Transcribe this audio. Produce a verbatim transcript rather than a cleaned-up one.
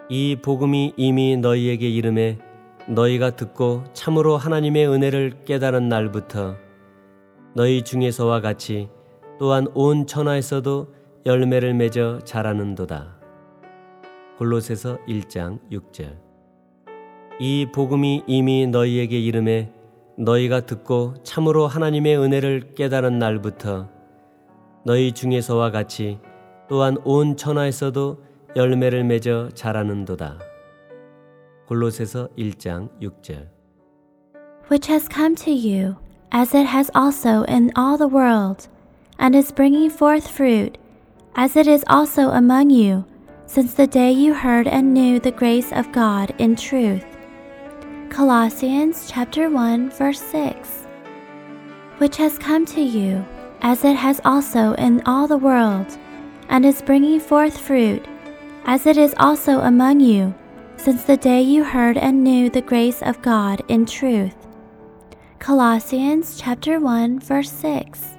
이 복음이 이미 너희에게 이름에 너희가 듣고 참으로 하나님의 은혜를 깨달은 날부터 너희 중에서와 같이 또한 온 천하에서도 열매를 맺어 자라는도다. 골로새서 일 장 육 절. 이 복음이 이미 너희에게 이름에 너희가 듣고 참으로 하나님의 은혜를 깨달은 날부터 너희 중에서와 같이 또한 온 천하에서도 열매를 맺어 자라는도다. 골로새서 일 장 육 절. Which has come to you, as it has also in all the world, and is bringing forth fruit, as it is also among you, since the day you heard and knew the grace of God in truth. Colossians chapter one verse six. Which has come to you, as it has also in all the world, and is bringing forth fruit, as it is also among you, since the day you heard and knew the grace of God in truth. Colossians chapter one verse six.